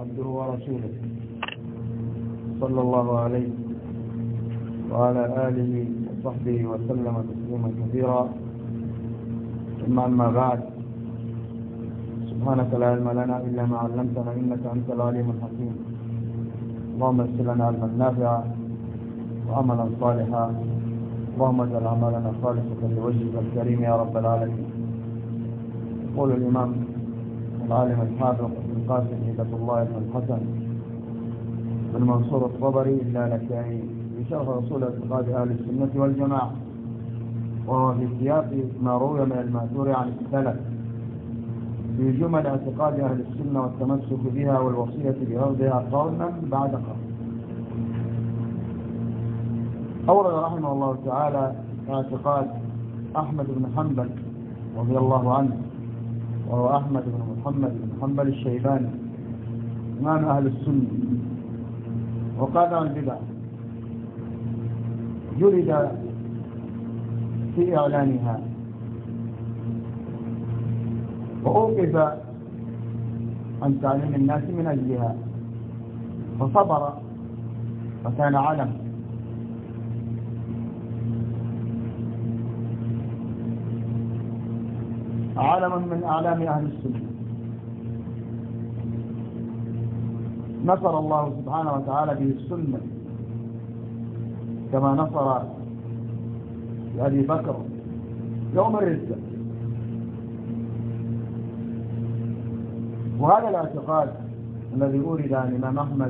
عبده ورسوله صلى الله عليه وعلى آله وصحبه وسلم تسليما كثيرا. ثم أما بعد، سبحانك لا علم لنا إلا ما علمتنا إنك أنت العليم الحكيم. اللهم يسر لنا علما نافعا وعملا صالحا، اللهم اجعل عملنا خالصا لوجهك الكريم يا رب العالمين. يقول الإمام العالم الحافظ ابن قاسم هبة الله بن الحسن بن منصور الطبري اللالكائي في شرح اصول اعتقاد اهل السنه والجماعه، وهو في سياق ما روي من الماثور عن السلف في جمل اعتقاد اهل السنه والتمسك بها والوصيه بأرضها قولا بعد قول. أورد رحمه الله تعالى اعتقاد أحمد بن حنبل رضي الله عنه، وهو أحمد بن محمد بن حنبل الشيباني إمام أهل السنة وقاطع البدع، جلد في إعلانها وأوقف عن تعليم الناس من أجلها، فصبر وكان علما من أعلام أهل السنة. نصر الله سبحانه وتعالى به السنة كما نصر أبي بكر يوم الردة. وهذا الاعتقاد الذي أورد عن الإمام أحمد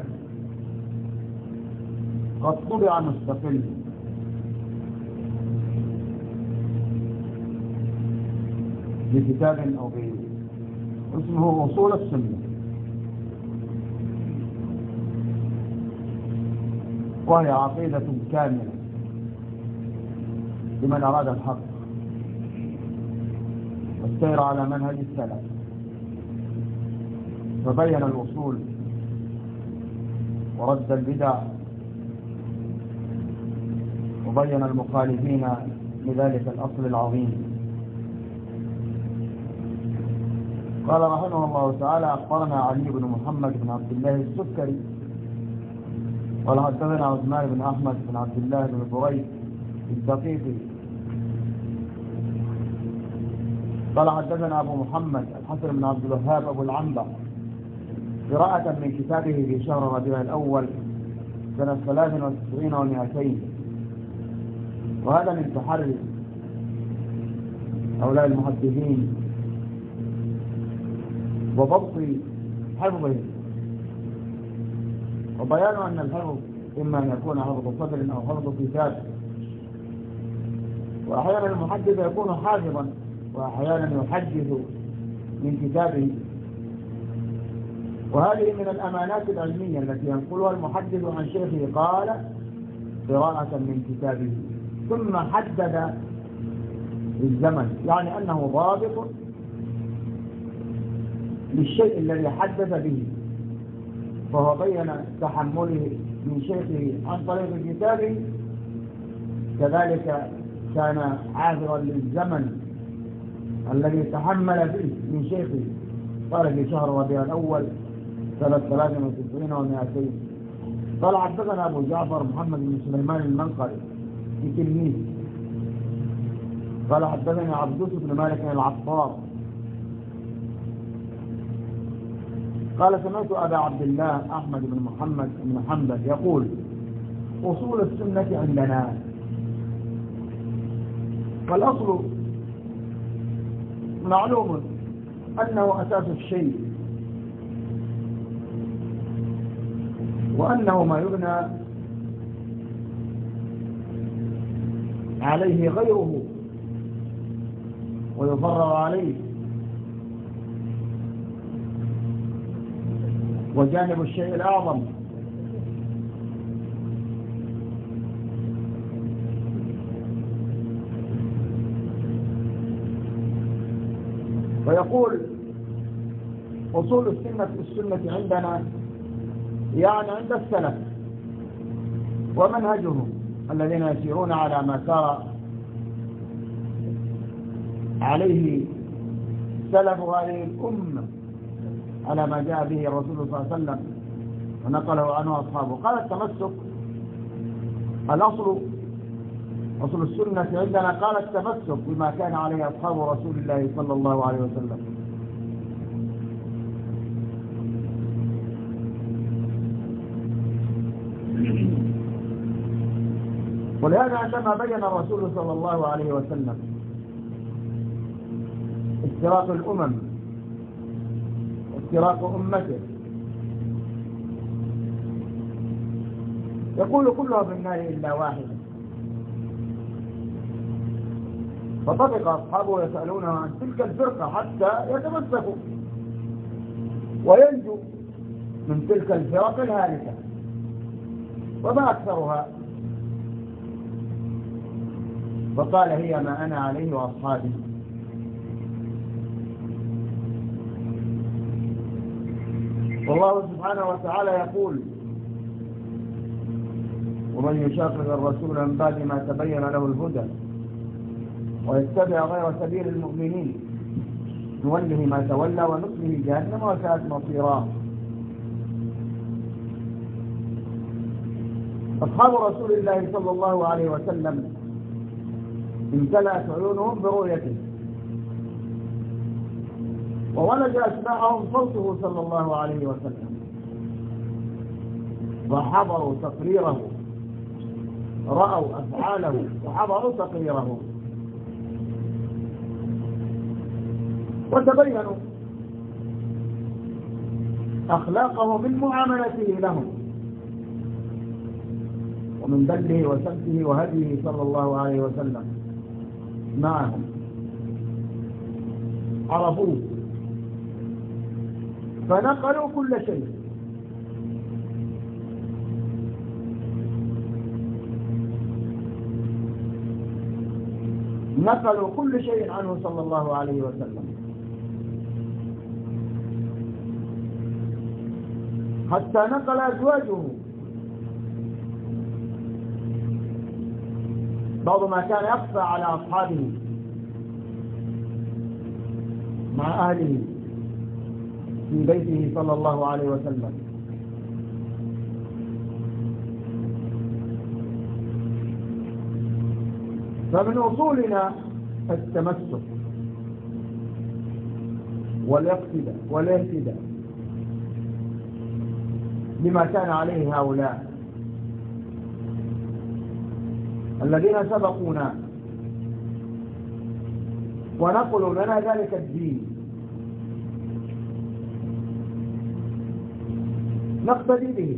قد طبع مستقل بكتاب أو غيره اسمه أصول السنة، وهي عقيدة كاملة لمن أراد الحق والسير على منهج السلف، فبين الأصول ورد البدع وبين المخالفين لذلك الأصل العظيم. قال رحمه الله تعالى: أخبرنا علي بن محمد بن عبد الله السكري قال حدثنا عثمان بن أحمد بن عبد الله بن بريد الدقيقي قال حدثنا أبو محمد الحسن بن عبد الوهاب أبو العنبر قراءة من كتابه في شهر ربيع الأول سنة 93 و200. وهذا من تحري هؤلاء المحدثين وضبط حفظه، وبيان أن الحفظ إما أن يكون حفظ صدر أو حفظ كتاب، وأحيانا المحدث يكون حافظا وأحيانا يحدث من كتابه. وهذه من الأمانات العلمية التي ينقلها المحدث عن شيخه، قال قراءة من كتابه، ثم حدد الزمن، يعني أنه ضابط للشيء الذي حدث به، فهو بين تحمله من شيخه عن طريق كتابه، كذلك كان عاذرا للزمن الذي تحمل فيه من شيخه. قال في شهر ربيع الأول سنة 93 و200. قال حدثنا أبو جعفر محمد بن سليمان المنقري في تلميذ قال حدثني عبدوس بن مالك العطار قال سمعت أبا عبد الله أحمد بن محمد بن حنبل يقول: أصول السنة عندنا. فالأصل معلوم أنه أساس الشيء، وأنه ما يبنى عليه غيره ويفرع عليه، وجانب الشيء الأعظم. ويقول: أصول السنة عندنا يعني عند السلف ومنهجهم الذين يسيرون على ما سار عليه سلف هذه الأمة على ما جاء به الرسول صلى الله عليه وسلم ونقله عنه أصحابه. قال التمسك الأصل، أصل السنة عندنا قال التمسك بما كان عليه أصحاب رسول الله صلى الله عليه وسلم. ولهذا عندما بين الرسول صلى الله عليه وسلم افتراق الأمم وافتراق أمته يقول كلها في النار إلا واحدة، فطبق أصحابه يسألونه عن تلك الفرقة حتى يتمسكوا وينجوا من تلك الفرق الهالكة. وما أكثرها؟ فقال هي ما أنا عليه وأصحابي. والله سبحانه وتعالى يقول ومن يشاقق الرسول من بعد ما تبين له الهدى ويتبع غير سبيل المؤمنين نوله ما تولى ونصله جهنم وساءت مصيرا. أصحاب رسول الله صلى الله عليه وسلم امتلأت عيونهم برؤيته وولج أسماعهم صوته صلى الله عليه وسلم وحضروا تقريره، رأوا أفعاله وحضروا تقريره وتبينوا أخلاقه من معاملته لهم ومن دله وسمته وهديه صلى الله عليه وسلم معهم. عرفوه فنقلوا كل شيء، نقلوا كل شيء عنه صلى الله عليه وسلم، حتى نقل أزواجه بعض ما كان يخفى على أصحابه مع أهله في بيته صلى الله عليه وسلم. فمن أصولنا التمسك والاهتداء بما كان عليه هؤلاء الذين سبقونا ونقلوا لنا ذلك الدين، نقتدي به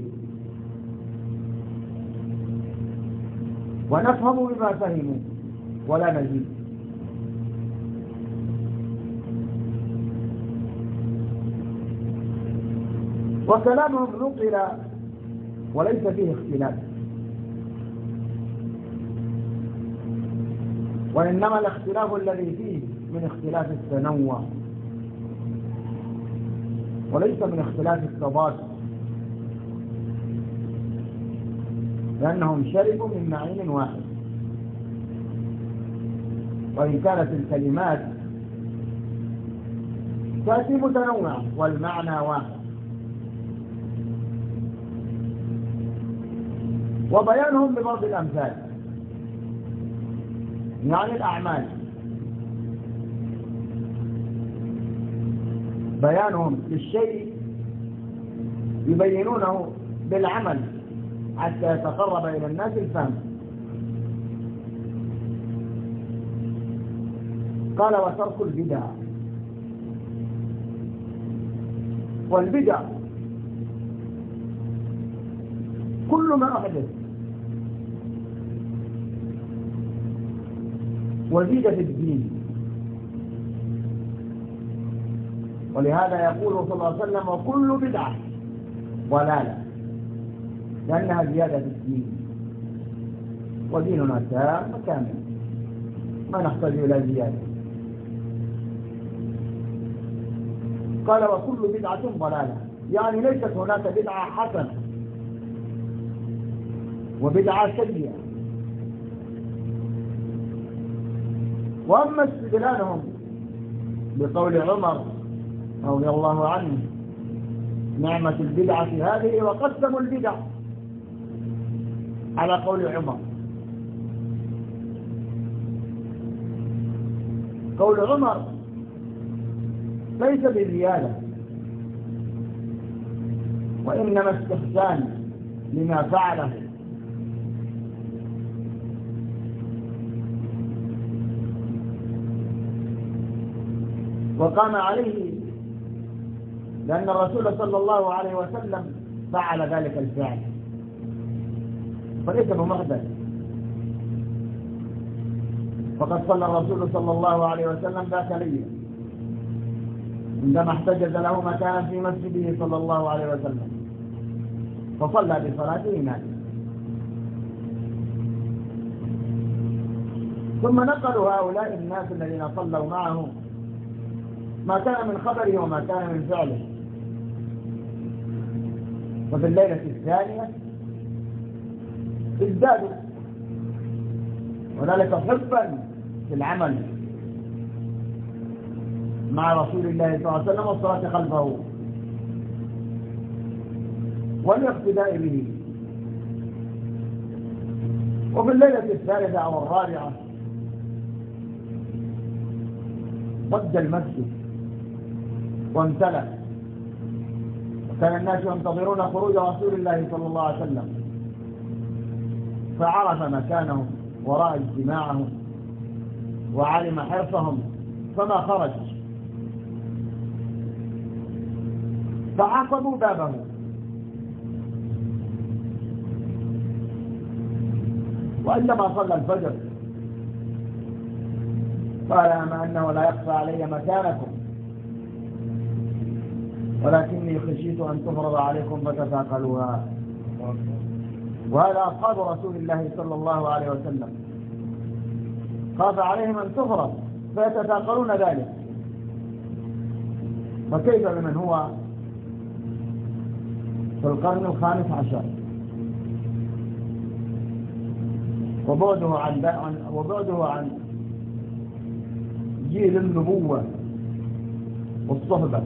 ونفهم بما فهموا ولا نزيد. وكلامهم نقل وليس فيه اختلاف، وإنما الاختلاف الذي فيه من اختلاف التنوع وليس من اختلاف التضاد، لأنهم شربوا من معين واحد، وإن كانت الكلمات تأتي متنوعة والمعنى واحد. وبيانهم ببعض الأمثال يعني الأعمال، بيانهم للشيء يبينونه بالعمل حتى يتقرب إلى الناس الفهم. قال وترك البدع، والبدع كل ما أحدث وزيد في الدين. ولهذا يقول صلى الله عليه وسلم وكل بدعة ضلالة، لأنها زيادة في الدين، وديننا تام كامل ما نحتاج إلى زيادة. قال وكل بدعة ضلالة، يعني ليست هناك بدعة حسنة وبدعة سيئة. وأما استدلالهم بقول عمر رضي الله عنه نعمة البدعة هذه، وقسموا البدع على قول عمر. قول عمر ليس بزيادة، وإنما استحسان لما فعله. وقام عليه لأن الرسول صلى الله عليه وسلم فعل ذلك الفعل، فليس بمحدث. فقد صلى الرسول صلى الله عليه وسلم ذات ليلة عندما احتجز له مكانا في مسجده صلى الله عليه وسلم، فصلى بصلاته هناك. ثم نقلوا هؤلاء الناس الذين صلوا معه ما كان من خبره وما كان من فعله. وفي الليلة الثانية ازدادوا، وذلك حبا في العمل مع رسول الله صلى الله عليه وسلم والصلاة خلفه والاقتداء به. وفي الليلة الثالثة أو الرابعة ضج المسجد وامتلأ، وكان الناس ينتظرون خروج رسول الله صلى الله عليه وسلم، فعرف مكانهم وراء اجتماعهم وعلم حرصهم فما خرج، فعصبوا بابه. وعندما صلى الفجر قال: أما أنه لا يخفى علي مكانكم، ولكني خشيت أن تفرض عليكم فتثاقلوها. وهذا أصحاب رسول الله صلى الله عليه وسلم، خاف عليهم أن تفرض فيتثاقلون ذلك، فكيف بمن هو في القرن الخامس عشر وبعده عن جيل النبوة والصحبة؟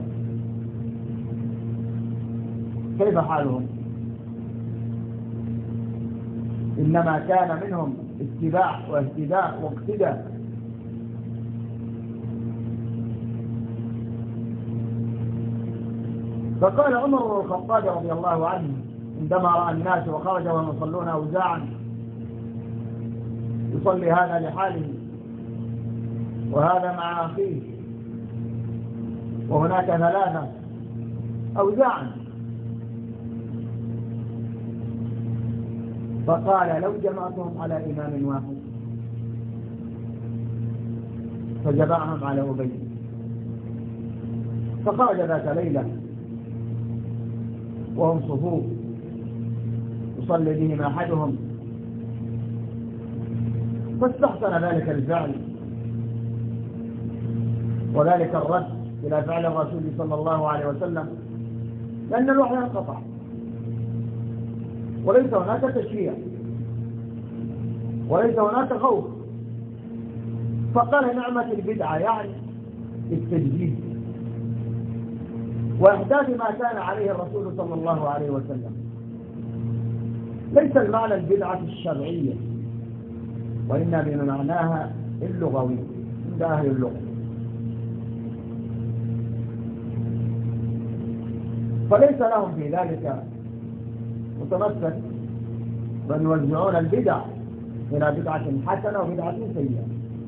كيف حالهم؟ إنما كان منهم اتباع واهتداء واقتداء. فقال عمر بن الخطاب رضي الله عنه عندما رأى الناس وخرج وهم يصلون أوزاعا، يصلي هذا لحاله وهذا مع أخيه وهناك ثلاثة أوزاعا، فقال: لو جمعتهم على إمام واحد. فجمعهم على أبي، فخرج ذات ليلة وهم صفوف يصلي بهم أحدهم، فاستحسن ذلك الفعل وذلك الرد إلى فعل الرسول صلى الله عليه وسلم، لأن الوحي انقطع وليس هناك تشريع وليس هناك خوف. فقال: نعمة البدعة، يعني التجديد وإحداث ما كان عليه الرسول صلى الله عليه وسلم. ليس المعنى البدعة الشرعية، وإنما بمعناها اللغوي عند أهل اللغة. فليس لهم في ذلك متمسك، بل يوزعون البدع إلى بدعة حسنة وبدعة سيئة.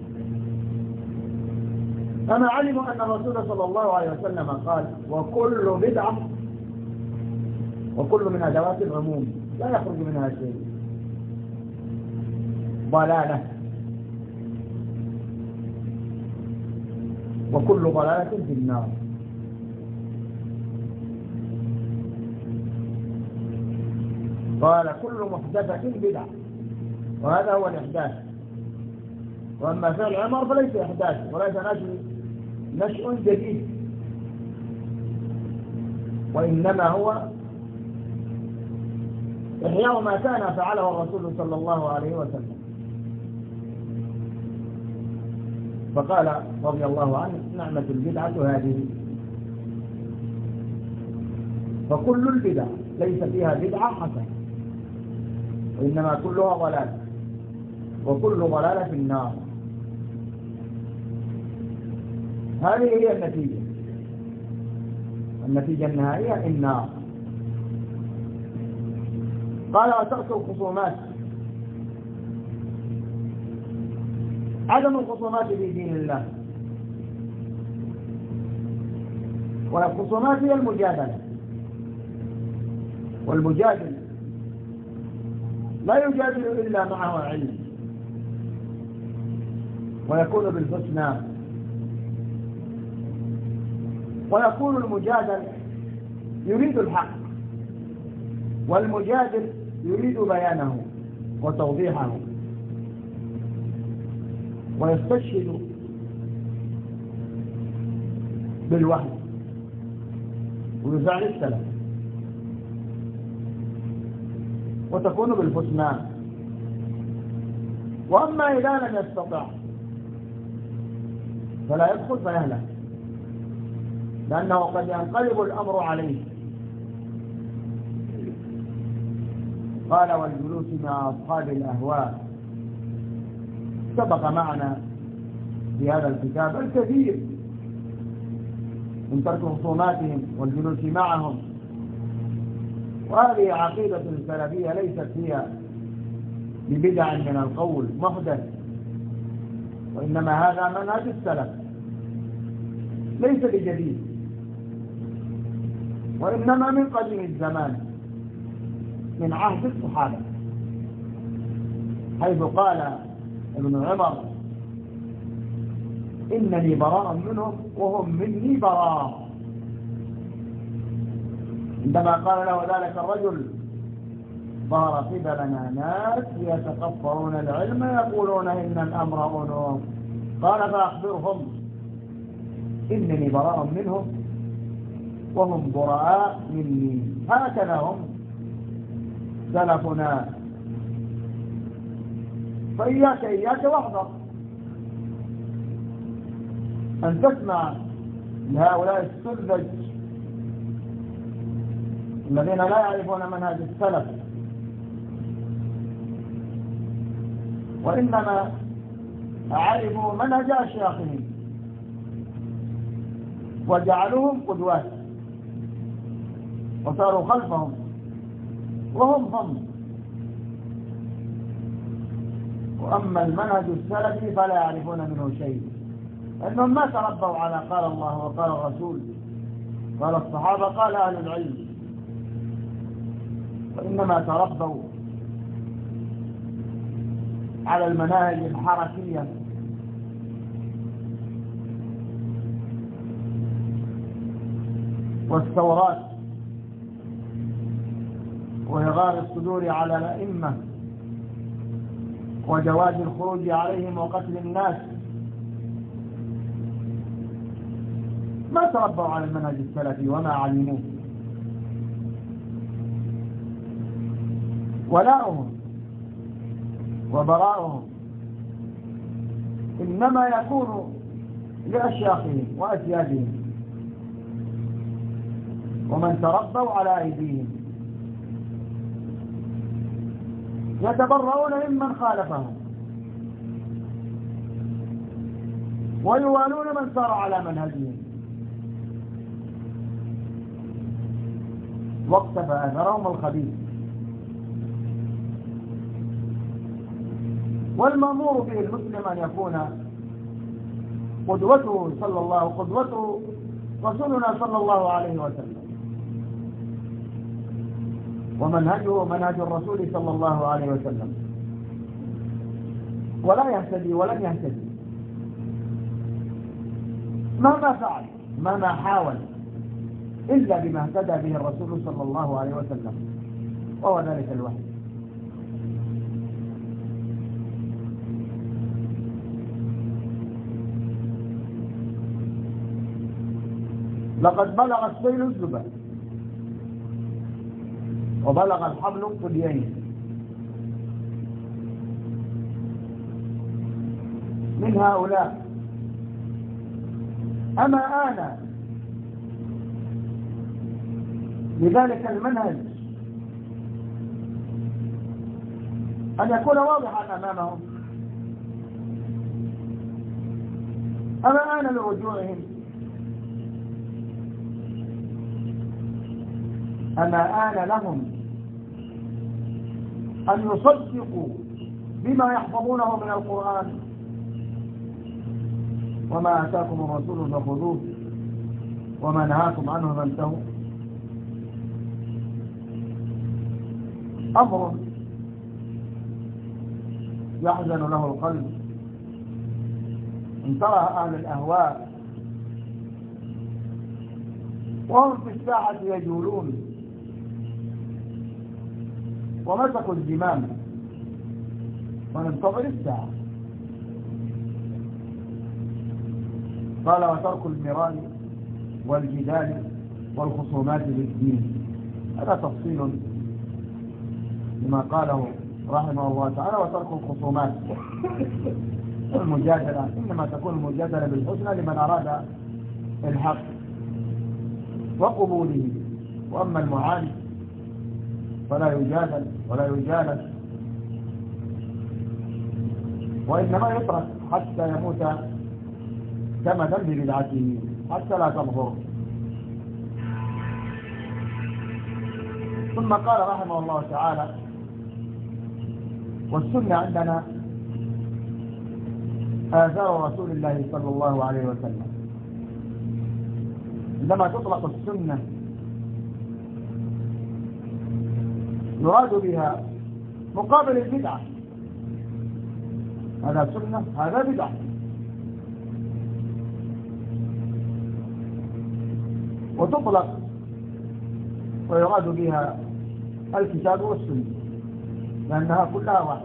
أما علموا أن الرسول صلى الله عليه وسلم قال: وكل بدعة، وكل من أدوات العموم لا يخرج منها شيء، ضلالة، وكل ضلالة في النار. قال: كل محدثة بدعة، وهذا هو الإحداث. وأما فعل عمر فليس إحداث وليس نشء جديد، وإنما هو إحياء ما كان فعله الرسول صلى الله عليه وسلم. فقال رضي الله عنه: نعمة البدعة هذه. فكل البدع ليس فيها بدعة حسنة، وإنما كلها ضلالة، وكل ضلالة في النار. هذه هي النتيجة النهائية النار. قال وترك الخصومات، عدم الخصومات في دين الله. والخصومات هي المجادلة، والمجادل لا يجادل إلا معه علم، ويكون بالحسنى، ويكون المجادل يريد الحق، والمجادل يريد بيانه وتوضيحه، ويستشهد بالوحي ويزعل السلف، وتكون بالحسنى. وأما إذا لم يستطع فلا يدخل فيهلك، لأنه قد ينقلب الأمر عليه. قال والجلوس مع أصحاب الأهواء. سبق معنا في هذا الكتاب الكثير من ترك خصوماتهم والجلوس معهم، وهذه عقيدة السلفية ليست هي ببدع من القول محدث، وإنما هذا منهج السلف ليس بجديد، وإنما من قديم الزمان، من عهد الصحابة، حيث قال ابن عمر إنني براء منهم وهم مني براء. عندما قال له ذلك الرجل ظهر قبلنا ناس يتقفرون العلم يقولون إن الأمر أنوم. قال فأخبرهم إنني براء منهم وهم براء مني، هكذا هم سلفنا. فإياك واحذر أن تسمع لهؤلاء السذج الذين لا يعرفون منهج السلف، وإنما عرفوا منهج أشياخهم وجعلوهم قدوات وصاروا خلفهم وهم. وأما المنهج السلفي فلا يعرفون منه شيء، لأنهم ما تربوا على قال الله وقال الرسول قال الصحابة قال أهل العلم، وإنما تربوا على المناهج الحركية والثورات وإغار الصدور على الأئمة وجواز الخروج عليهم وقتل الناس. ما تربوا على المنهج السلفي وما علموه. ولاؤهم وبراؤهم إنما يكون لأشياخهم وأسيادهم ومن تربوا على أيديهم، يتبرؤون ممن خالفهم ويوالون من سار على منهجهم واقتفى أثرهم الخبيث. والمأمور به المسلم أن يكون قدوته رسولنا صلى الله عليه وسلم، ومنهجه منهج الرسول صلى الله عليه وسلم، ولا يهتدي ولن يهتدي مهما فعل مهما حاول إلا بما اهتدى به الرسول صلى الله عليه وسلم، وهو ذلك الوحي. لقد بلغ السيل الزبر وبلغ الحبل القديين. من هؤلاء أما آن لذلك المنهج أن يكون واضحا أمامهم. أما آن لرجوعهم، أما آن لهم أن يصدقوا بما يحفظونه من القرآن، وما آتاكم الرسول فخذوه وما نهاكم عنه فانتهوا. أمر يحزن له القلب إن ترى أهل الأهواء وهم في الساحة يجولون ومسكوا الزمام وننتظر الساعة. قال وترك المراء والجدال والخصومات بالدين. هذا تفصيل لما قاله رحمه الله تعالى. وترك الخصومات والمجادلة، إنما تكون المجادلة بالحسنى لمن أراد الحق وقبوله، وأما المعاند فلا يجادل ولا يجالس، وإنما يترك حتى يموت كمدا ببدعته حتى لا تظهر. ثم قال رحمه الله تعالى والسنة عندنا آثار رسول الله صلى الله عليه وسلم. عندما تطلق السنة يراد بها مقابل البدعة. هذا سنة هذا بدعة. وتطلق ويراد بها الكتاب والسنة لأنها كلها واحدة.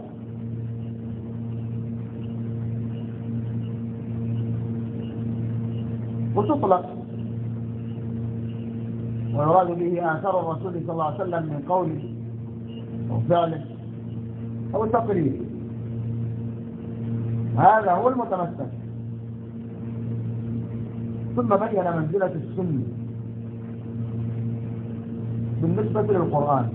وتطلق ويراد به آثار الرسول صلى الله عليه وسلم من قوله أو فعله أو تقريره. هذا هو المتمسك. ثم بين منزلة السنة بالنسبة للقرآن.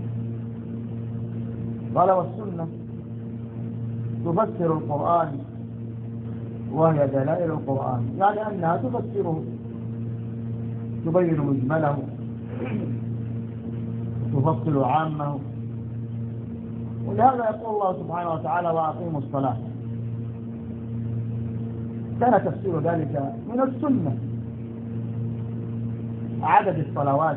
قال والسنة تفسر القرآن وهي دلائل القرآن، يعني أنها تفسره، تبين مجمله، تفصل عامه. ولهذا يقول الله سبحانه وتعالى وأقيموا الصلاة. كان تفسير ذلك من السنة، عدد الصلوات،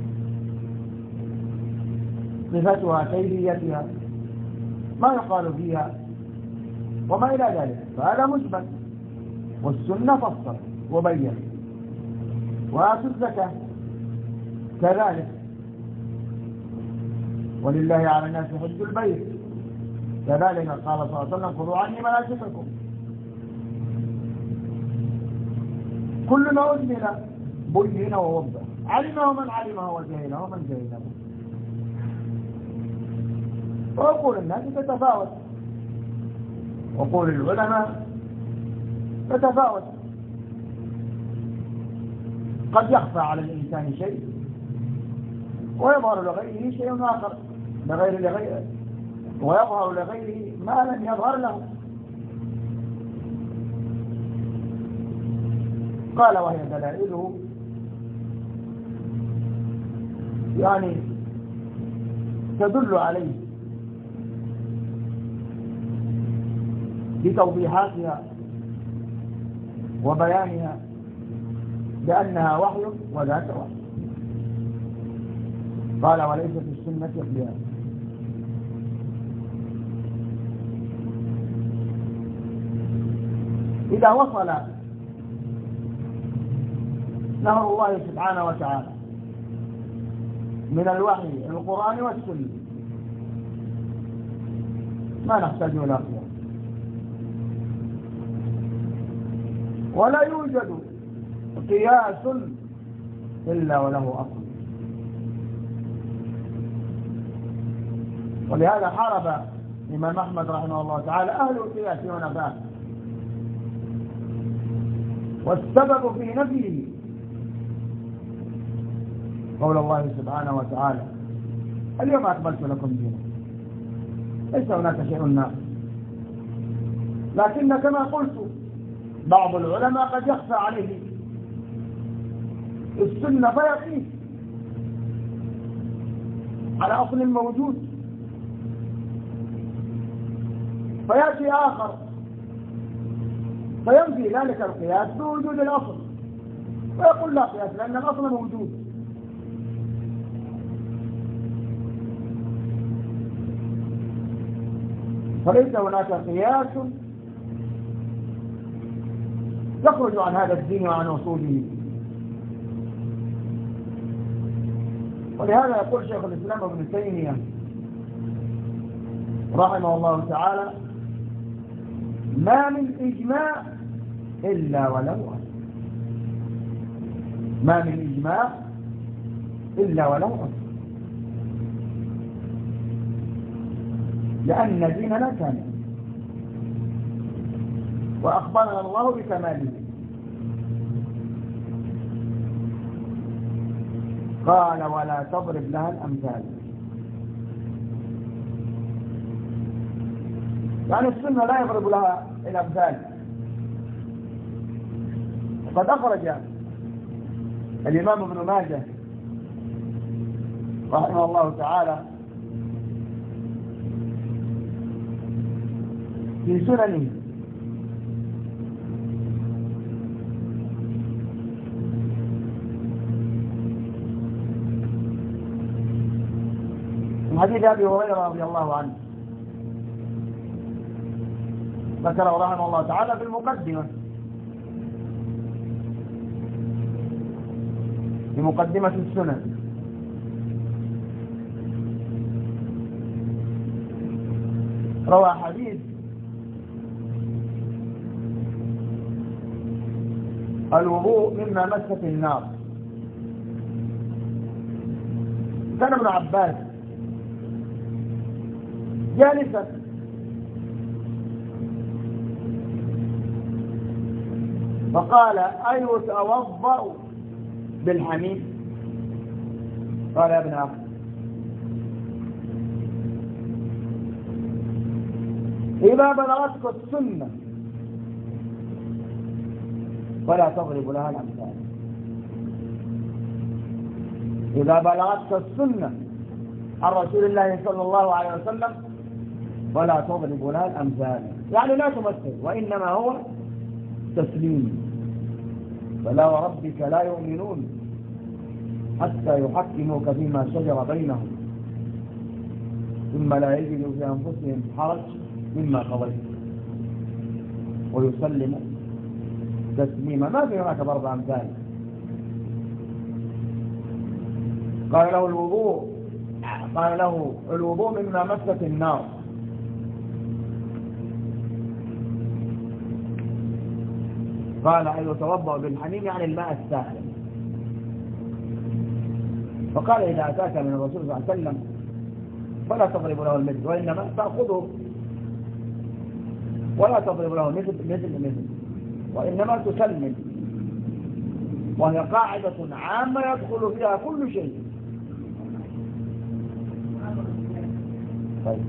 صفتها، كيفيتها، ما يقال فيها وما إلى ذلك، فهذا مجمل. والسنة فصل وبين. وآتوا الزكاة كذلك، ولله على الناس حج البيت كذلك. قال صلى الله عليه وسلم خذوا عني مناسككم. كل ما أجمل بين ووضح، علمه من علمه وجهله من جهله. وعقول الناس تتفاوت، عقول العلماء تتفاوت. قد يخفى على الإنسان شيء ويظهر لغيره شيء آخر لغيره، ويظهر لغيره ما لم يظهر له. قال وهي دلائله، يعني تدل عليه بتوضيحاتها وبيانها بأنها وحي وذات وحي. قال وليس في السنة خلاف. إذا وصل نهر الله سبحانه وتعالى من الوحي القرآن والسنة ما نحتاج إلى قياس، ولا يوجد قياس إلا وله أصل. ولهذا حارب الإمام أحمد رحمه الله تعالى أهل القياس ونفاه، والسبب في نفيه قول الله سبحانه وتعالى: اليوم أكملت لكم دينكم. ليس هناك شيء ناقص، لكن كما قلت بعض العلماء قد يخفى عليه السنة فيقيس على أصل موجود، فيأتي آخر فينفي ذلك القياس بوجود الأصل، ويقول لا قياس لأن الأصل موجود. فليس هناك قياس يخرج عن هذا الدين وعن أصوله. ولهذا يقول شيخ الإسلام ابن تيمية رحمه الله تعالى: ما من إجماع إلا وله أصل. ما من إجماع إلا وله أصل، لأن ديننا كامل وأخبرنا الله بكماله. قال: ولا تضرب لها الأمثال. يعني السنة لا يضرب لها الأمثال. وقد أخرج الإمام ابن ماجه رحمه الله تعالى في سننه من حديث أبي هريرة رضي الله عنه، ذكره رحمه الله تعالى في المقدمة، في مقدمة السنن. روى حديث الوضوء مما مست النار. كان ابن عباس جالسا فقال: أيتوضأ بالحميم؟ قال: يا ابن أخي، إذا بلغتك السنة فلا تضرب لها الأمثال. إذا بلغتك السنة عن رسول الله صلى الله عليه وسلم فلا تضرب لها الأمثال، يعني لا تمثل، وإنما هو تسليم. فلا وربك لا يؤمنون حتى يحكموك فيما شجر بينهم ثم لا يجدوا في أنفسهم حرج مما قضيت ويسلموا تسليما. ما في هناك ضرب أمثال. قال له الوضوء مما مست النار. قال: يتوضأ بالحميم يعني الماء الساخن. فقال: إذا أتاك من الرسول صلى الله عليه وسلم فلا تضرب له المثل، وإنما تأخذه ولا تضرب له مثل وإنما تسلم، وهي قاعدة عامة يدخل فيها كل شيء. طيب.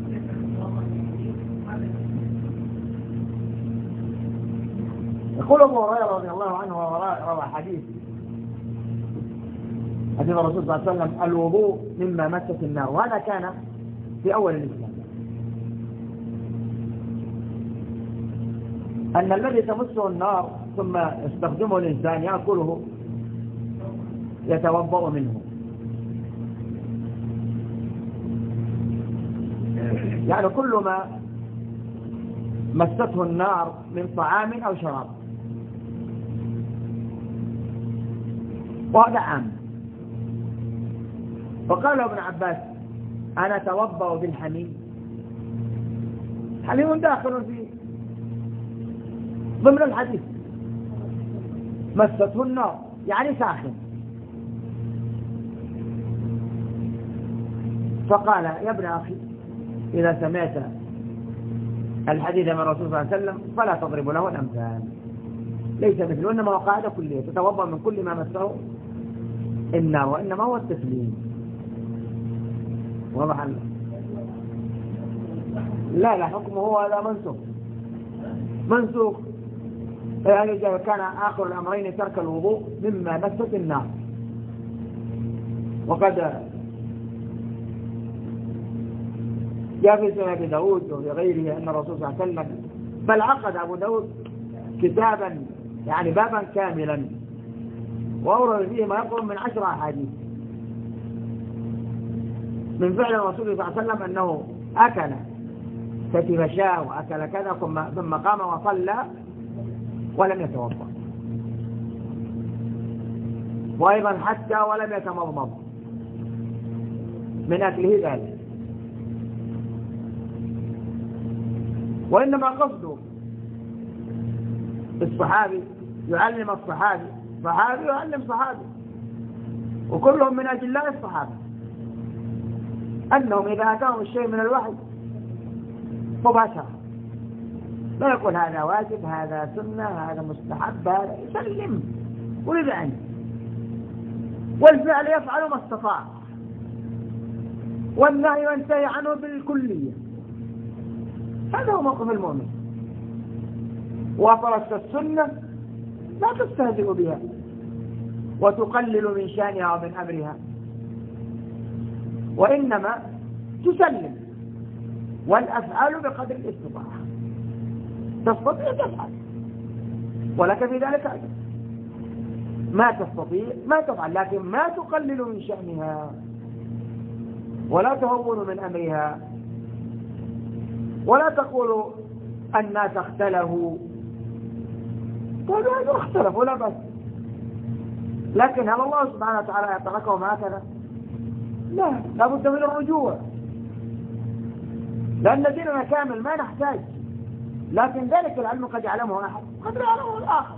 يقول أبو هريرة رضي الله عنه روى حديث الرسول صلى الله عليه وسلم: الوضوء مما مست النار. وهذا كان في أول الإسلام، أن الذي تمسه النار ثم يستخدمه الإنسان يأكله يتوضأ منه، يعني كل ما مسته النار من طعام أو شراب، وهذا عام. فقال ابن عباس: أنا أتوضأ بالحميم. حميم داخل في ضمن الحديث، مسته النار يعني ساخن. فقال: يا ابن أخي، إذا سمعت الحديث من الرسول صلى الله عليه وسلم فلا تضرب له الأمثال. ليس مثله، إنما هو قاعدة كلية، تتوضأ من كل ما مسه إنا وإنما هو التسليم. واضح؟ لا حكمه هو هذا منسوخ يعني إذا كان آخر الأمرين ترك الوضوء مما مست النار. وقد جاء في سنن أبي داود وفي غيره أن الرسول صلى الله عليه وسلم بل عقد أبو داود كتابا يعني بابا كاملا وأورد فيه ما يقرب من 10 أحاديث من فعل الرسول صلى الله عليه وسلم أنه أكل كتف شاة وأكل كذا ثم قام وصلى ولم يتوضأ، وأيضا حتى ولم يتمضمض من أكله ذلك. وإنما قصده الصحابي يعلم الصحابي، صحابي يعلم صحابي، وكلهم من أجلاء الصحابة أنهم إذا أتاهم الشيء من الوحي مباشرة لا يقول هذا واجب هذا سنة هذا مستحب هذا، يسلم ويرد عنه، والفعل يفعل ما استطاع، والنهي ينتهي عنه بالكلية. هذا هو موقف المؤمن. وفرست السنة لا تستهزئ بها وتقلل من شانها ومن أمرها، وإنما تسلم، والأفعال بقدر الاستطاعة، تستطيع تفعل ولك في ذلك أجر، ما تستطيع ما تفعل، لكن ما تقلل من شأنها ولا تهون من أمرها، ولا تقول الناس اختلفوا، طيب اختلفوا لا بس، لكن هل الله سبحانه وتعالى يتركهم هكذا؟ لا بد من الرجوع، لأن ديننا كامل ما نحتاج، لكن ذلك العلم قد يعلمه أحد قد لا يعلمه الآخر،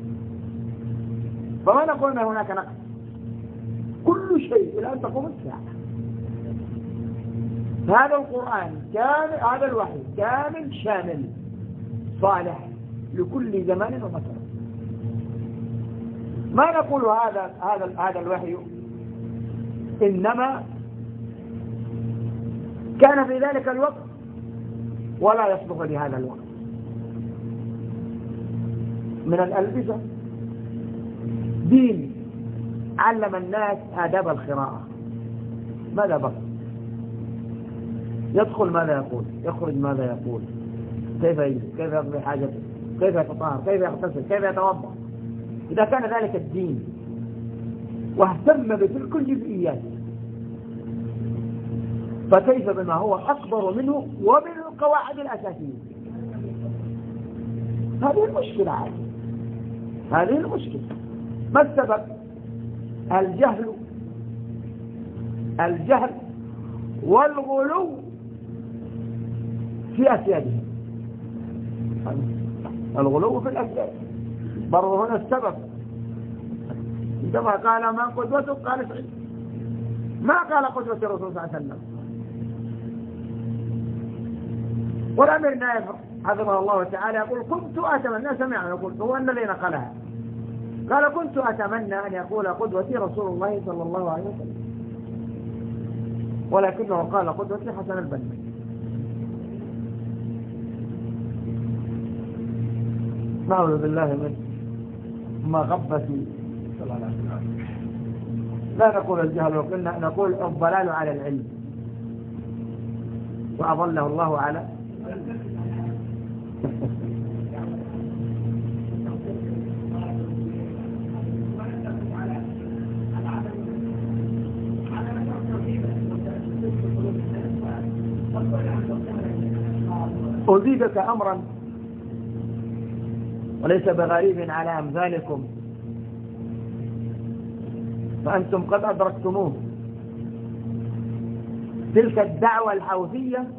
فما نقول أن هناك نقص، كل شيء إلى أن تقوم الساعة. هذا القرآن كامل، هذا الوحي كامل شامل صالح لكل زمان ومكان. ما نقول هذا الوحي إنما كان في ذلك الوقت ولا يصلح لهذا الوقت من الألبسة. دين علم الناس آداب القراءة، ماذا بقى؟ يدخل ماذا يقول، يخرج ماذا يقول، كيف يجلس، كيف يقضي حاجته، كيف يتطهر، كيف يغتسل، كيف يتوضا. إذا كان ذلك الدين واهتم بتلك الجزئيات فكيف بما هو أكبر منه ومن القواعد الأساسية؟ هذه المشكلة عادي. هذه المشكلة. ما السبب؟ الجهل والغلو في أسيادهم. الغلو في الأسياد برضو هنا السبب. عندما قال ما قدوته قال سعيد، ما قال قدوة الرسول صلى الله عليه وسلم. والأمير النائب حفظه الله تعالى يقول كنت أتمنى، سمعنا يقول هو الذي نقلها، قال كنت أتمنى أن يقول قدوتي رسول الله صلى الله عليه وسلم، ولكنه قال قدوتي حسن البنا. نعوذ بالله من مغبة. لا نقول الجهل، وقلنا نقول الضلال على العلم، وأضله الله على أزيدك أمرا وليس بغريب على أمثالكم، فأنتم قد أدركتموه. تلك الدعوة الحوثية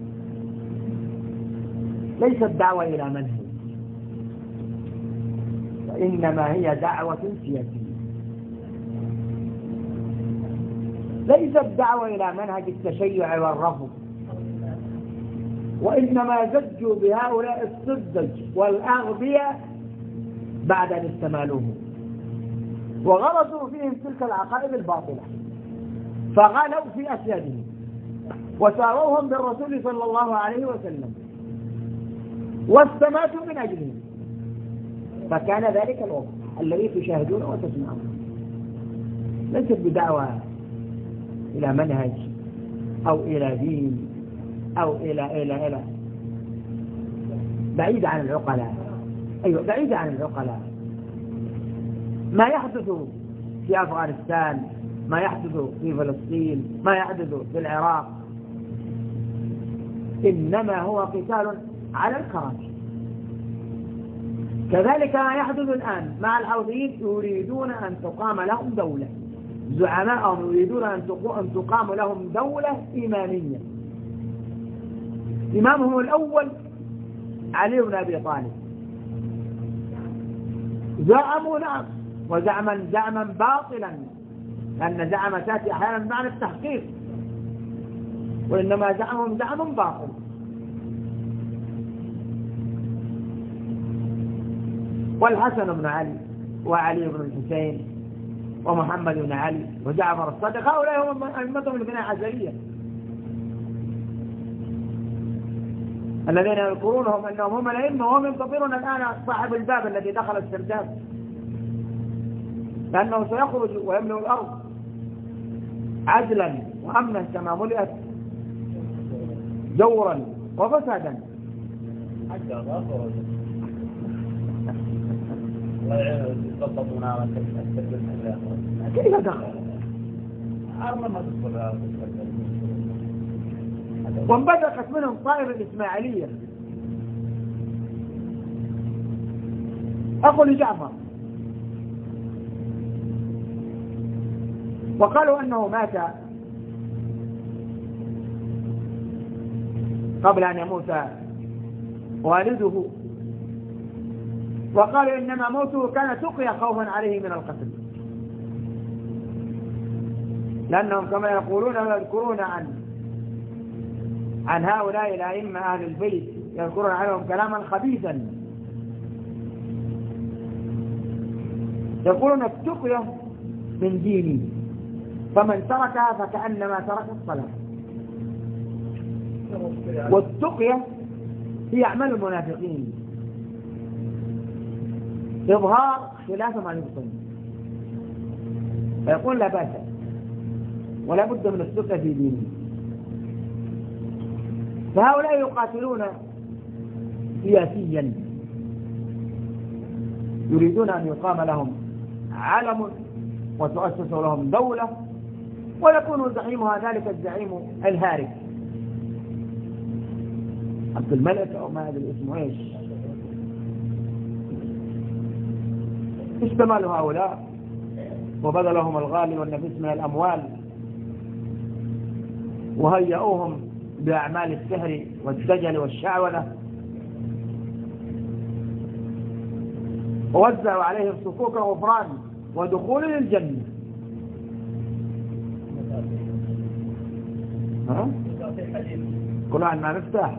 ليست دعوة إلى منهج، وإنما هي دعوة سياسية، ليست دعوة إلى منهج التشيع والرفض، وإنما زجوا بهؤلاء السذج والأغبياء بعد أن استمالوه. وغرسوا فيهم تلك العقائد الباطلة، فغلوا في أسيادهم وساروهم بالرسول صلى الله عليه وسلم واستماتوا من أجلهم، فكان ذلك الوضع الذي تشاهدون وتسمعون. ليست بدعوة إلى منهج أو إلى دين أو إلى بعيد عن العقلاء. أيوة، بعيد عن العقلاء. ما يحدث في أفغانستان، ما يحدث في فلسطين، ما يحدث في العراق، إنما هو قتال على الكرامة. كذلك ما يحدث الآن مع الحوثيين، يريدون أن تقام لهم دولة، زعماءهم يريدون أن تقام لهم دولة إمامية. إمامهم الأول علي بن أبي طالب، زعموا نعم، وزعما باطلا، لأن زعم تأتي أحيانا بمعنى التحقيق، وإنما زعمهم زعم باطل. والحسن بن علي وعلي بن الحسين ومحمد بن علي وجعفر الصادق، هؤلاء هم أئمتهم الاثنى عشرية الذين يذكرونهم أنهم هم الأئمة، وهم ينتظرون الآن صاحب الباب الذي دخل السرداب، لأنه سيخرج ويملأ الأرض عدلا وأمنا كما ملئت جورا وفسادا. كيف دخل؟ وانبثقت منهم طائرة الإسماعيلية. أخو لجعفر، وقالوا أنه مات قبل أن يموت والده، وقالوا إنما موته كان تقيا خوفا عليه من القتل، لأنهم كما يقولون ويذكرون عن هؤلاء الأئمة أهل البيت، يذكرون عنهم كلاما خبيثا، يقولون التقيا من ديني، فمن تركها فكأنما ترك الصلاة. والتقيا هي أعمال المنافقين، إظهار خلاف ما يبطن، فيقول لا بأس ولا بد من التقيا في دينه. فهؤلاء يقاتلون سياسيا، يريدون أن يقام لهم علم وتؤسس لهم دولة، ويكون زعيمها ذلك الزعيم الهارب عبد الملك أو ما أدري اسمه إيش. استمالوا هؤلاء وبذلهم الغالي والنفيس من الأموال، وهيئوهم بأعمال السحر والدجل والشعوذة، ووزعوا عليهم صكوك غفران ودخول للجنة. كل واحد مع مفتاح،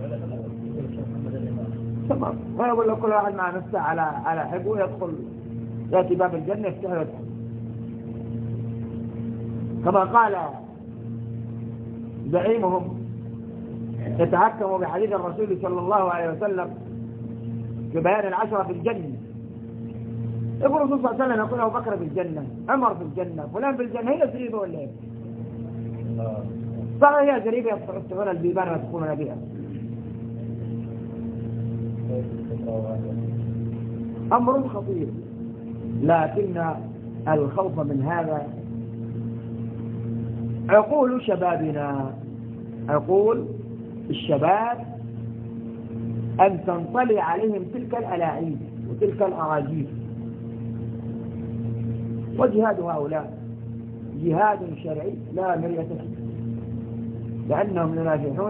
تمام، ويقول له كل واحد مع مفتاح على حبه، يدخل يأتي باب الجنة يفتح ويدخل، كما قال زعيمهم يتحكم بحديث الرسول صلى الله عليه وسلم في بيان العشرة في الجنة. يقول الرسول صلى الله عليه وسلم، يقول أبو بكر في الجنة، عمر في الجنة، فلان في الجنة. هي زريبة ولا ايه؟ صار هي زريبة يفتحون البيبان ويدخلون بها. أمر خطير، لكن الخوف من هذا عقول شبابنا، عقول الشباب، أن تنطلي عليهم تلك الألاعيب وتلك الأراجيف. وجهاد هؤلاء جهاد شرعي لا مرية فيه، لأنهم ينافحون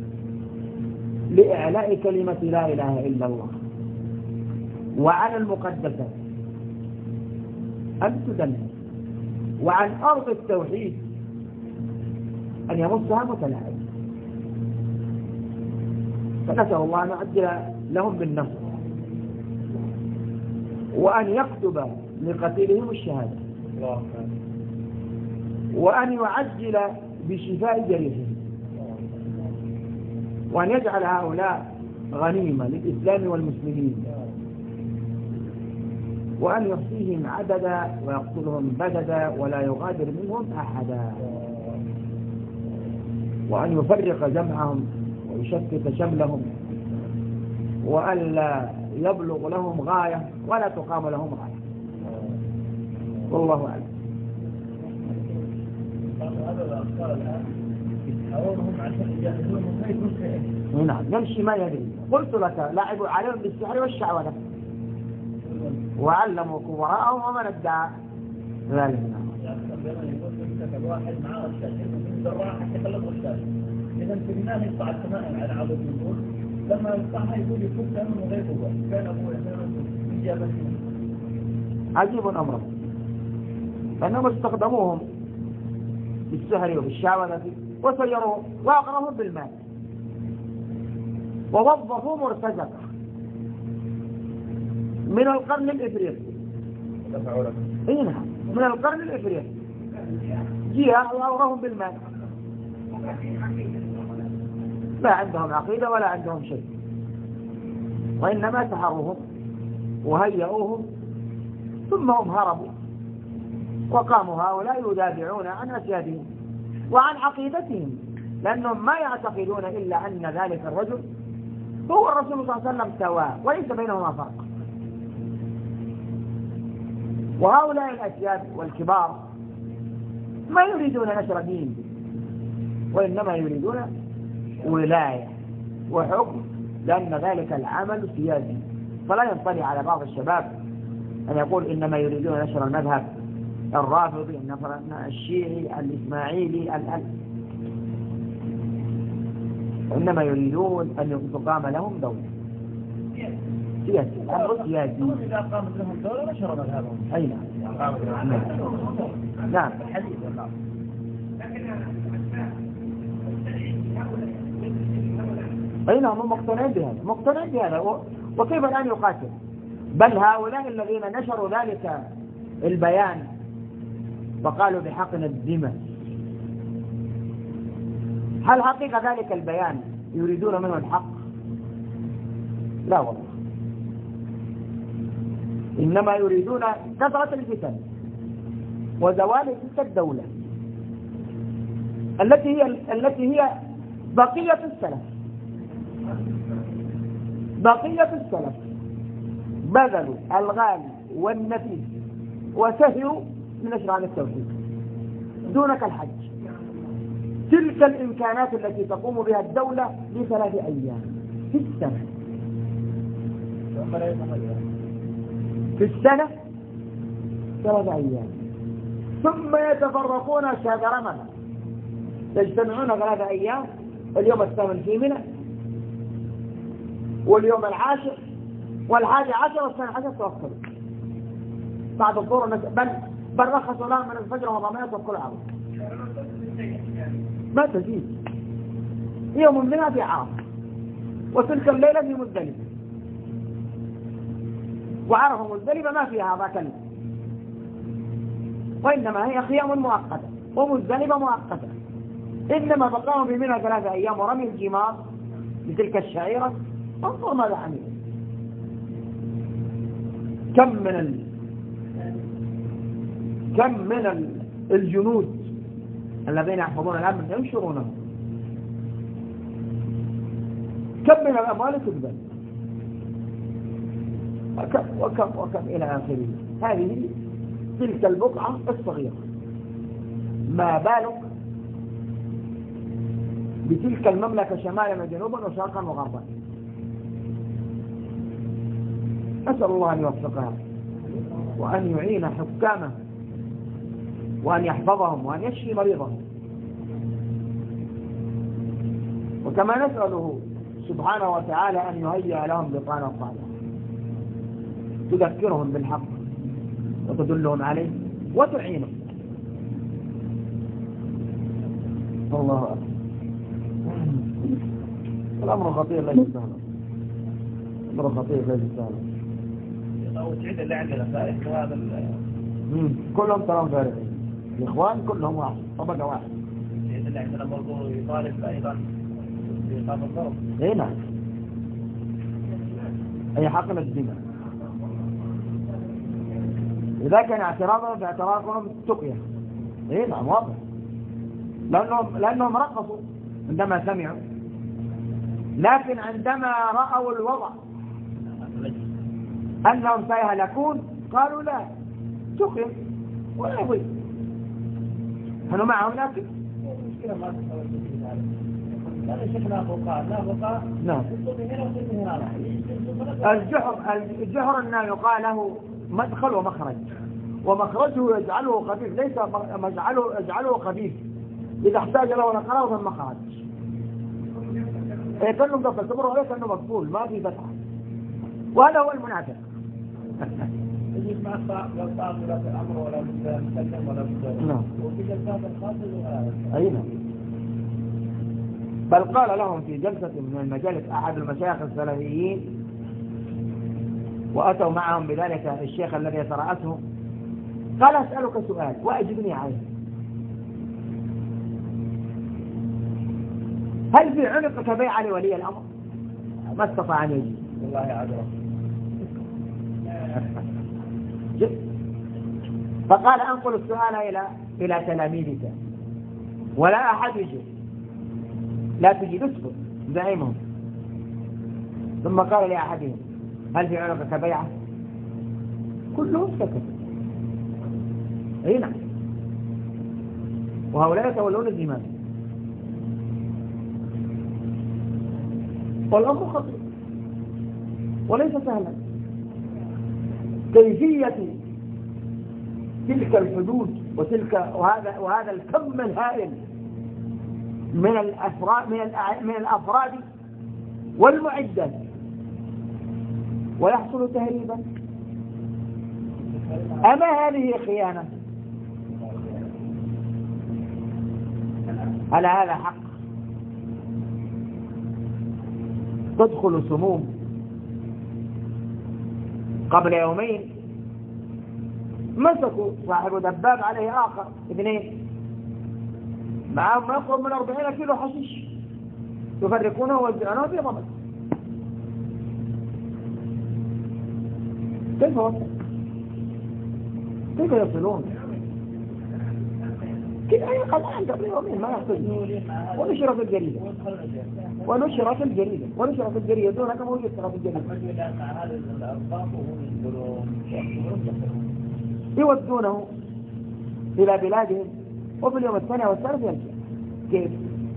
لإعلاء كلمة لا إله إلا الله، وعن المقدسات أن تدنس، وعن أرض التوحيد أن يمسها متلاعب. فنسأل الله أن يعجل لهم بالنصر، وأن يكتب لقتيلهم الشهادة، وأن يعجل بشفاء جريحهم، وأن يجعل هؤلاء غنيمة للإسلام والمسلمين، وأن يحصيهم عددا ويقتلهم بددا ولا يغادر منهم أحدا، وأن يفرق جمعهم ويشتت شملهم، وأن لا يبلغ لهم غاية ولا تقام لهم غاية. والله أعلم. نعم، يمشي ما يدري. قلت لك لاعبوا عليهم بالسحر والشعوذة وعلموا كبراءهم ومن ادعى ذلك. الواحد معاه الشاشه حتى يخلص الشاشه، اذا في النهايه يطلع الثمانين على عدد النور، لما يطلعها يقول يفك من غير قوه. كان ابوه اجابه عجيب امره انهم استخدموهم بالسحر وبالشعوذة وسيروهم واغرهم بالمال ووظفوا مرتزقه من القرن الافريقي. نعم، من القرن الافريقي جاء واغرهم بالمال، لا عندهم عقيدة ولا عندهم شيء، وإنما سحروهم وهيئوهم ثم هم هربوا، وقاموا هؤلاء يدافعون عن أسيادهم وعن عقيدتهم، لأنهم ما يعتقدون إلا أن ذلك الرجل هو الرسول صلى الله عليه وسلم سواء وليس بينهما فرق. وهؤلاء الأسياد والكبار ما يريدون نشر دين، وإنما يريدون ولاية وحكم، لأن ذلك العمل سياسي. فلا ينطلي على بعض الشباب أن يقول إنما يريدون نشر المذهب الرافضي، الشيعي، الإسماعيلي، إنما يريدون أن تقام لهم دولة سياسي، أمر سياسي. إذا قامت لهم دولة نشر مذهبهم. أي نعم. أي نعم، هم مقتنعين بهذا، وكيف الآن يقاتل؟ بل هؤلاء الذين نشروا ذلك البيان وقالوا بحقن الذمة، هل حقيقة ذلك البيان يريدون منه الحق؟ لا والله، إنما يريدون كثرة الفتن وزوال تلك الدولة التي هي بقية السلف بذلوا الغالي والنفيس وسهروا من نشر عن التوحيد دونك الحج. تلك الإمكانات التي تقوم بها الدولة ل3 أيام في السنة 3 أيام، ثم يتفرقون شهر رمضان، يجتمعون 3 أيام، اليوم 8 في منى، واليوم 10 وال11 والسنة 10 توصلوا بعد الظهر، بل رخصوا لهم من الفجر وضمانات وكل عرض ما تزيد. يوم منها في عرض، وتلك الليلة في مزدلفة، وعرفوا مزدلفة ما فيها هذا، وإنما هي خيام مؤقتة ومزدلفة مؤقتة. إنما بقاهم في منها 3 أيام ورمي الجمار بتلك الشعيرة. انظر ماذا عمل، كم من الجنود الذين يحفظون الأمن ينشرونه، كم من الأموال تبذل، وكم إلى آخره. هذه تلك البقعة الصغيرة، ما بالك بتلك المملكة شمالا وجنوبا وشرقا وغربا. أسأل الله أن يوفقها وأن يعين حكامه وأن يحفظهم وأن يشفي مريضهم. وكما نسأله سبحانه وتعالى أن يهيئ لهم بطانة صالحة تذكرهم بالحق وتدلهم عليه وتعينهم. الله أكبر. الأمر خطير ليس سهلا، الأمر خطير ليس سهلا. أو سعيد اللي عندنا فارق وهذا كلهم ترى فارقين. الإخوان كلهم واحد، طبقة واحد. سعيد اللي عندنا برضه يطالب أيضا بإيقاف الضرب. إيه نعم. أي حقن الدماء. إذا كان اعتراضهم باعتراضهم التقية. إيه نعم واضح. لأنهم رقصوا عندما سمعوا، لكن عندما رأوا الوضع أنهم سيهلكون قالوا لا تقيم ولا يضيع. كانوا معهم لكن المشكلة ما تتحول في هذا. لا نشوف نافقات نعم. الجحر أنه يقال له مدخل ومخرج، ومخرجه يجعله خفيف، ليس يجعله خفيف. إذا احتاج له نقرأه ثم مخرج. كأنه مقفل، تمر عليه كأنه مقفول ما في فتحة، وهذا هو المنافق. يجب ما يقطع ولا في الأمر ولا مسلم ولا مسلم. نعم. وفي جلسات الخاصة أي نعم. بل قال لهم في جلسة من المجالس أحد المشايخ السلفيين، وأتوا معهم بذلك الشيخ الذي يترأسه، قال أسألك سؤال وأجبني عليه، هل في عنقك بيعة لولي الأمر؟ ما استطاع أن يجيب. والله عذره. فقال أنقل السؤال إلى تلاميذك ولا أحد يجيب، لا تجيب اسكت زعيمهم. ثم قال لأحدهم هل في عنقك بيعة؟ كلهم سكت. أي نعم. وهؤلاء يتولون الزمام. والأمر خطير وليس سهلا. كيفية تلك الحدود وهذا الكم الهائل من الأفراد والمعدات، ويحصل تهريبا. أما هذه خيانة؟ ألا هذا حق؟ تدخل سموم. قبل يومين مسكوا صاحب دباب عليه آخر، اثنين معهم ما يقرب من 40 كيلو حشيش، يفرقونه ويوزعونه في ضمن. كيف يصلون؟ كده هي قلعان قبل يومين ما يحتاجون. ونشرت الجريدة دونك موجود في الجريدة. يودونه إلى بلادهم وفي اليوم الثاني والثالث يرجع. كيف؟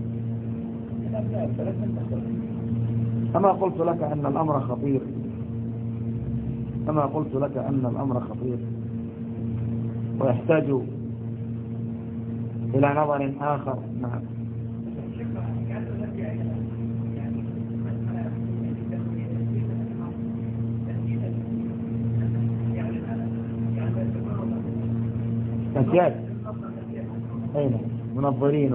كما قلت لك أن الأمر خطير، ويحتاج إلى نظر آخر. نعم. أسياد أين منظرين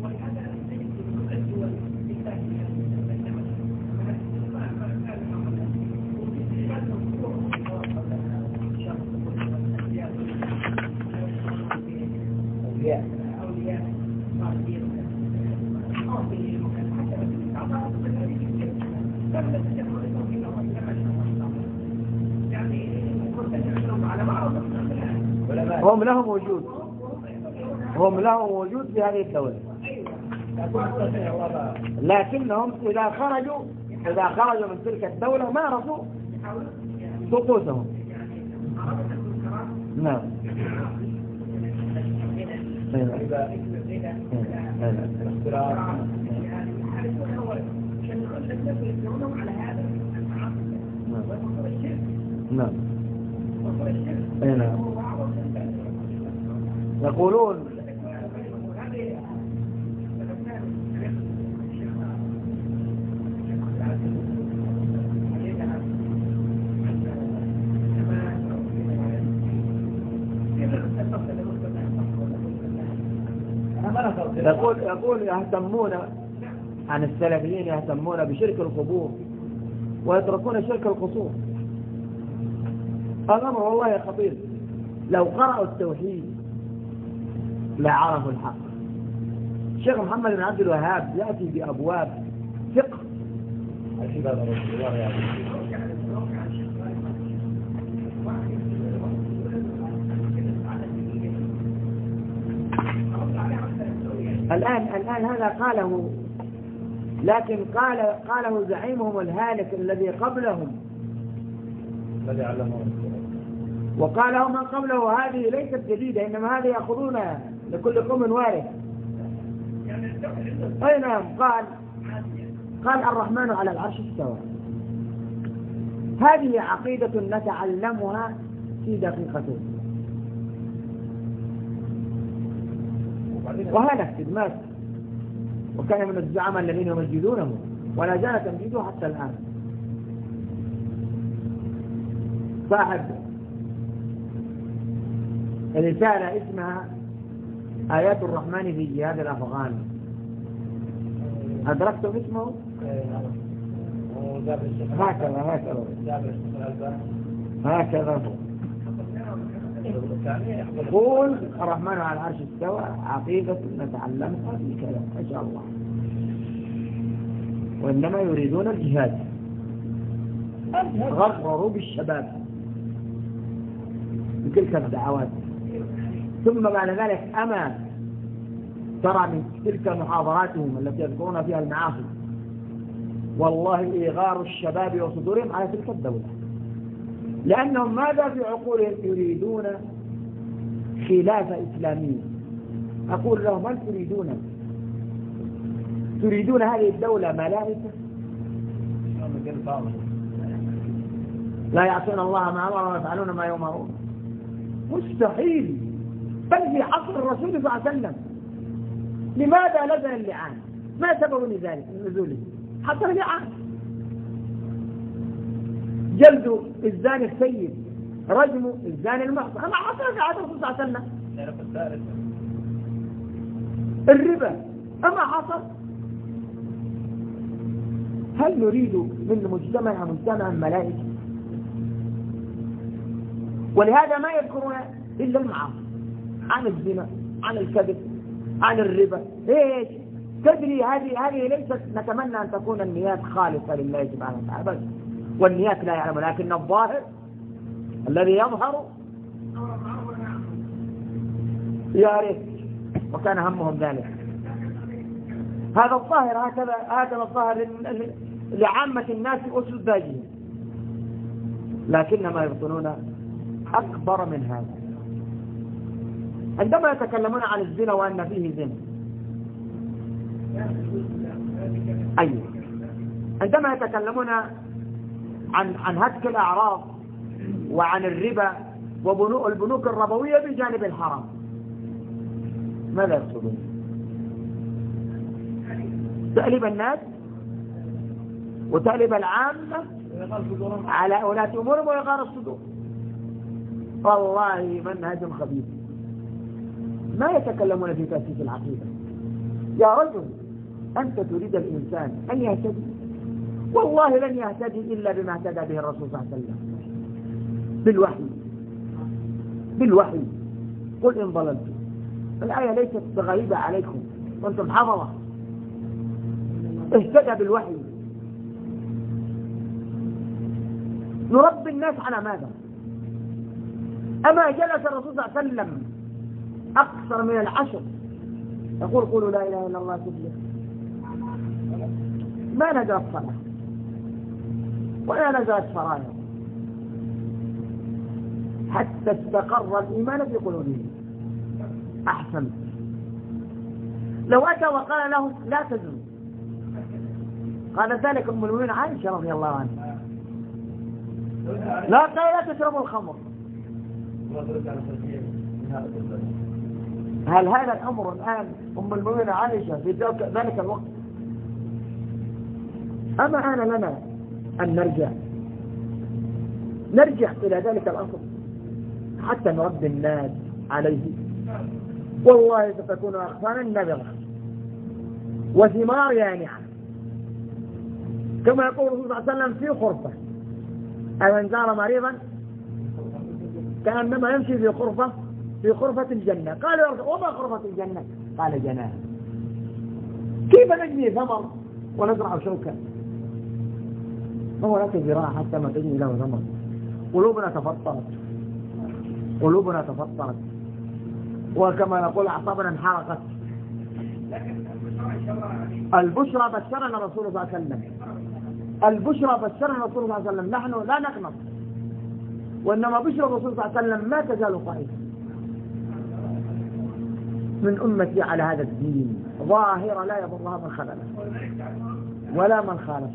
هم لهم وجود في هذه الدولة، لكنهم إذا خرجوا من تلك الدولة مارسوا طقوسهم. نعم. نعم. يقولون يهتمون عن السلفيين، يهتمون بشرك القبور ويتركون شرك القصور. الأمر والله خطير. لو قرأوا التوحيد لعرفوا الحق. الشيخ محمد بن عبد الوهاب يأتي بأبواب فقه. الآن هذا قاله، لكن قاله زعيمهم الهالك الذي قبلهم، الذي علمهم، وقاله من قبله. هذه ليست جديدة، إنما هذه يأخذونها لكل قوم وارث. أي نعم. قال الرحمن على العرش استوى. هذه عقيدة نتعلمها في دقيقتين، وهذا استدماج، وكان من الزعماء الذين يمجدونه ولا زال تمجيده حتى الآن. صاحب رسالة اسمها آيات الرحمن في جهاد الأفغان، أدركتم اسمه؟ هكذا هو. يقول الرحمن على العرش استوى، عقيدة نتعلمها في كلام ما شاء الله، وإنما يريدون الجهاد. غرروا بالشباب بتلك الدعوات. ثم بعد ذلك أما ترى من تلك محاضراتهم التي يذكرون فيها المعاصي والله إيغار الشباب وصدورهم على تلك الدولة، لأنهم ماذا في عقولهم؟ يريدون خلافة إسلامية. أقول لهم هل تريدون هذه الدولة ملائكة لا يعصون الله ما أمر ويفعلون ما يؤمرون؟ مستحيل. بل في عصر الرسول صلى الله عليه وسلم لماذا نزل اللعان؟ ما سبب نزوله؟ حصل لعان. جلد الزاني السيد، رجم الزاني المحصن، أما حصل في عهد الرسول صلى الله عليه وسلم. الربا أما حصل. هل نريد من مجتمع ملائكة؟ ولهذا ما يذكرون إلا المعاصي، عن الزنا، عن الكذب، عن الربا. ايش تدري؟ هذه ليست نتمنى أن تكون النيات خالصة لله سبحانه وتعالى بس، والنيات لا يعلم، لكن الظاهر الذي يظهر يا ريت وكان همهم ذلك. هذا الظاهر هكذا الظاهر لعامة الناس أسود باجين، لكن ما يبطنون أكبر من هذا. عندما يتكلمون عن الزنا وأن فيه زنا، أيوة، عندما يتكلمون عن هتك الأعراض وعن الربا والبنوك الربوية بجانب الحرام، ماذا يقصدون؟ تأليب الناس وتأليب العامة على أولاة أمورهم ويغار الصدور. والله منهج خبيث. ما يتكلمون في تأسيس العقيدة. يا رجل أنت تريد الإنسان أن يهتدي، والله لن يهتدي إلا بما اهتدى به الرسول صلى الله عليه وسلم، بالوحي. قل إن ضللت. الآية ليست بغريبة عليكم وأنتم حفظة. اهتدى بالوحي. نربي الناس على ماذا؟ أما جلس الرسول صلى الله عليه وسلم أكثر من 10 يقول قولوا لا إله إلا الله تفلح، ما نزلت صلاة ولا نزلت فرائض حتى استقر الإيمان في قلوبهم. أحسن. لو أتى وقال لهم لا تزنوا، قال ذلك أم المؤمنين عائشة رضي الله عنها، لا تشربوا الخمر. هل هذا الأمر الآن أم المؤمنين عائشة في ذلك الوقت؟ أما آن لنا أن نرجع إلى ذلك الأمر حتى نربي الناس عليه. والله ستكون أغصانا نابغة وثمار يانعة، كما يقول الرسول صلى الله عليه وسلم في خرفة: أمن زار مريضا كأنما يمشي في خرفة الجنة. قال يا رسول وما خرفة الجنة؟ قال جناه. كيف نجني ثمر ونزرع شوكا؟ هو لك زراعة حتى ما تجني له ثمر. قلوبنا تفطرت وكما نقول أعصابنا انحرقت. البشرى بشرنا رسول الله صلى الله عليه وسلم، البشرى بشرنا رسول الله صلى الله عليه وسلم، نحن لا نقنط، وإنما بشرى الرسول صلى الله عليه وسلم ما تزال قائمة من أمتي على هذا الدين ظاهرة لا يضرها من خلله ولا من خالفه.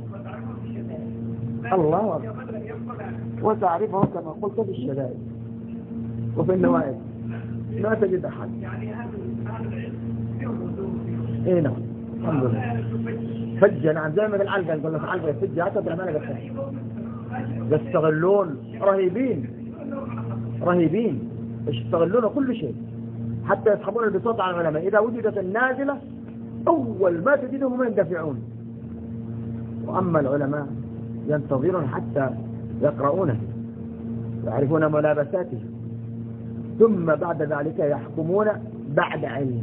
الله أكبر. وتعرفه كما قلت في الشدائد وفي النوائب لا تجد أحد. ايه نعم الحمد لله. فجة نعم زي ما العلقة نقول لك علقة فجة حتى بالعمالة يستغلون رهيبين يستغلون كل شيء حتى يسحبون البساط على العلماء. إذا وجدت النازلة أول ما تجدهم يندفعون، وأما العلماء ينتظرون حتى يقرؤونه يعرفون ملابساته ثم بعد ذلك يحكمون بعد علم.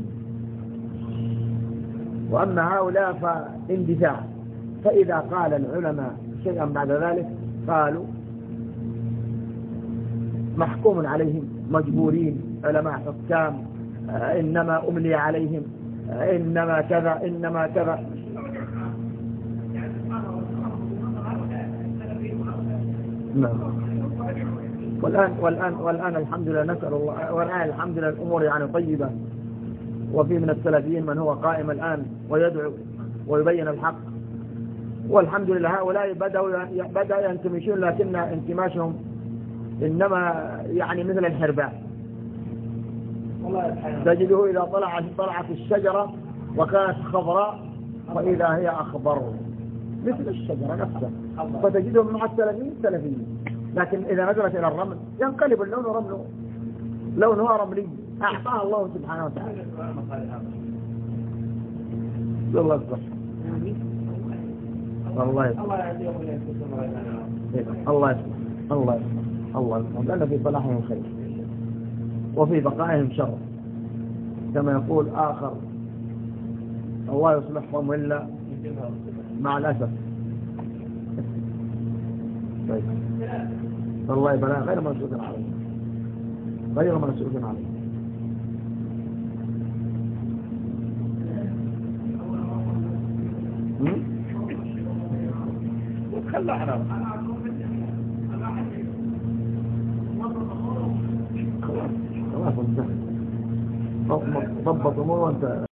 وأما هؤلاء فاندفاع، فإذا قال العلماء شيئا بعد ذلك قالوا محكوم عليهم مجبورين علماء حكام، إنما أملي عليهم، إنما كذا إنما كذا. نعم. والآن الحمد لله نسأل الله، والآن الحمد لله الأمور يعني طيبة، وفي من السلفيين من هو قائم الآن ويدعو ويبين الحق، والحمد لله. هؤلاء بدأ ينتمشون لكن انتماشهم إنما يعني مثل الحرباء، تجده إذا طلعت الشجرة وكانت خضراء وإذا هي أخضر مثل الشجرة نفسها، فتجدهم مع السلفيين سلفيين، لكن إذا نزلت إلى الرمل ينقلب اللون لونها رملي أعطاها الله سبحانه وتعالى. الله يصلح. الله يصلح لأن في صلاحهم خير وفي بقائهم شر، كما يقول آخر الله يصلحهم إلا مع الأسف. والله بلاء غير مسؤول عليه. خلعنا خلاص انتهى. ضبط امور وانت